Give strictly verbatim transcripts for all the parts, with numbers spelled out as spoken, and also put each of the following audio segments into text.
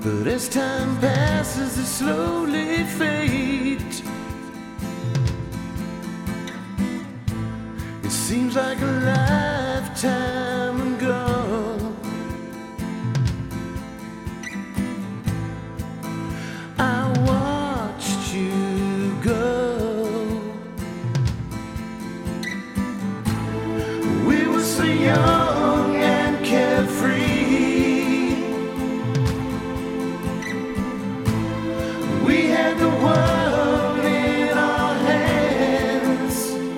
But as time passes, they slowly fade. It seems like a lifetime ago. I watched you go. We were so young and carefree. We had the world in our hands.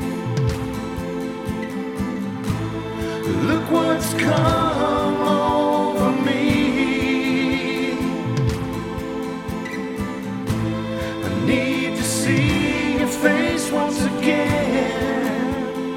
Look what's come over me. I need to see your face once again.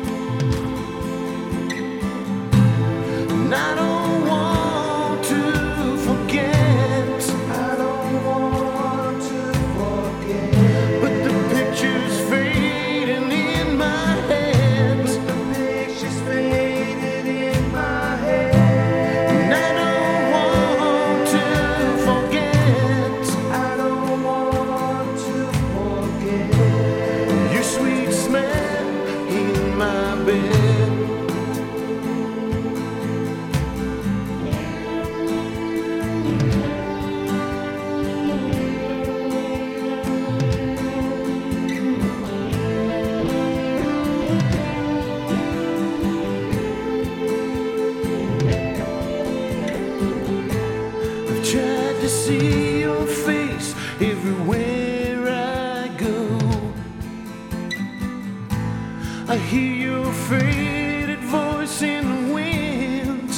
And I don't want to forget. I don't want to forget. But the picture's fading in my head. But the picture's fading in my head. And I don't want to forget. I don't want to forget. Your sweet smell in my bed. I've tried to see your face everywhere I go. I hear your faded voice in the wind.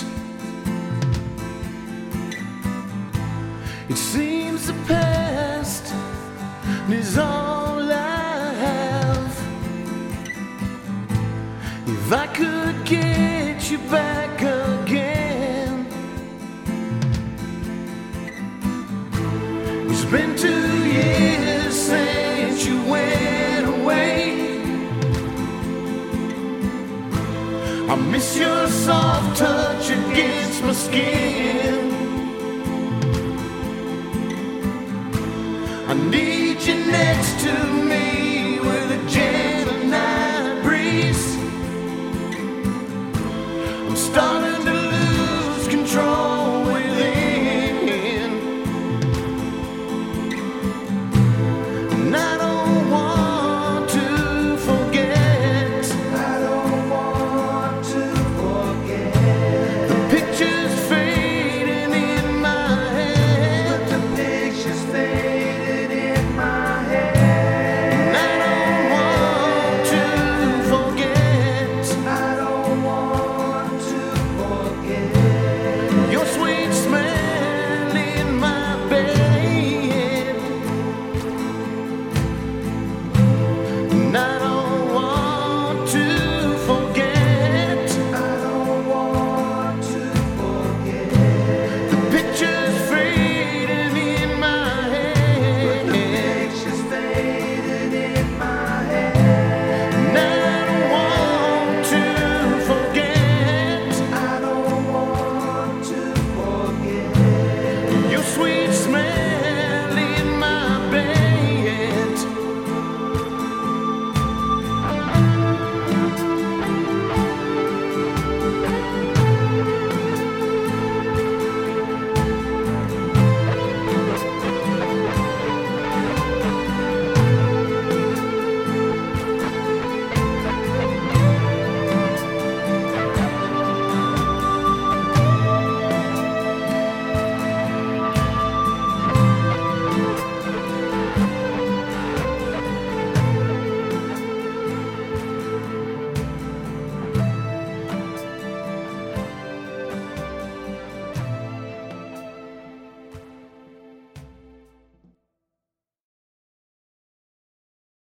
It seems the past is all I have. If I could get you back again. It's been two years since you went away. I miss your soft touch against my skin. I need you next to